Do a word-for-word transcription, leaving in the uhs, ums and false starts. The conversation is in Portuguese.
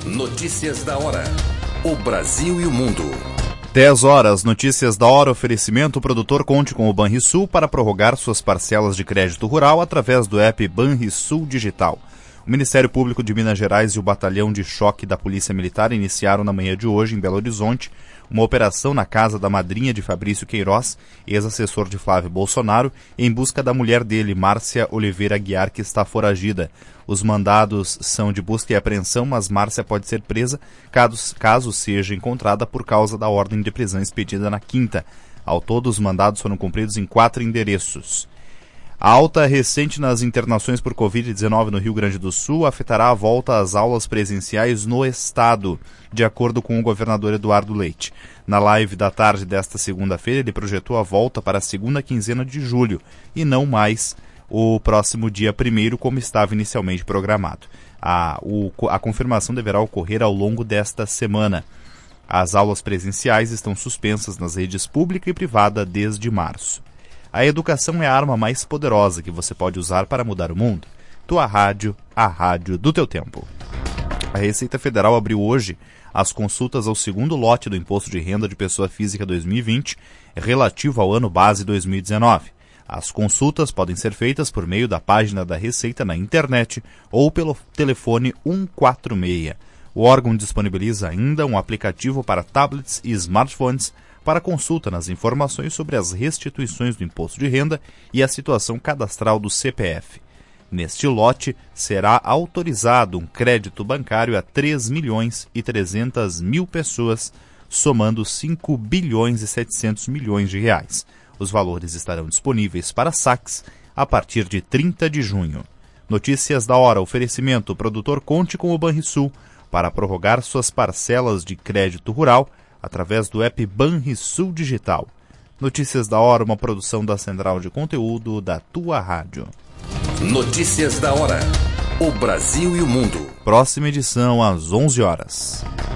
Notícias da hora. O Brasil e o mundo. dez horas, notícias da hora, oferecimento. O produtor conte com o Banrisul para prorrogar suas parcelas de crédito rural através do app Banrisul Digital. O Ministério Público de Minas Gerais e o Batalhão de Choque da Polícia Militar iniciaram na manhã de hoje, em Belo Horizonte, uma operação na casa da madrinha de Fabrício Queiroz, ex-assessor de Flávio Bolsonaro, em busca da mulher dele, Márcia Oliveira Aguiar, que está foragida. Os mandados são de busca e apreensão, mas Márcia pode ser presa caso, caso seja encontrada por causa da ordem de prisão expedida na quinta. Ao todo, os mandados foram cumpridos em quatro endereços. A alta recente nas internações por covid dezenove no Rio Grande do Sul afetará a volta às aulas presenciais no estado, de acordo com o governador Eduardo Leite. Na live da tarde desta segunda-feira, ele projetou a volta para a segunda quinzena de julho e não mais o próximo dia primeiro, como estava inicialmente programado. A, o, a confirmação deverá ocorrer ao longo desta semana. As aulas presenciais estão suspensas nas redes pública e privada desde março. A educação é a arma mais poderosa que você pode usar para mudar o mundo. Tua rádio, a rádio do teu tempo. A Receita Federal abriu hoje as consultas ao segundo lote do Imposto de Renda de Pessoa Física dois mil e vinte, relativo ao ano base dois mil e dezenove. As consultas podem ser feitas por meio da página da Receita na internet ou pelo telefone um quatro seis. O órgão disponibiliza ainda um aplicativo para tablets e smartphones para consulta nas informações sobre as restituições do imposto de renda e a situação cadastral do C P F. Neste lote, será autorizado um crédito bancário a três milhões e trezentas mil pessoas, somando cinco bilhões e setecentos milhões de reais. Os valores estarão disponíveis para saques a partir de trinta de junho. Notícias da hora, oferecimento. O produtor conte com o Banrisul para prorrogar suas parcelas de crédito rural através do app Banrisul Digital. Notícias da hora, uma produção da Central de Conteúdo da Tua Rádio. Notícias da hora. O Brasil e o mundo. Próxima edição às onze horas.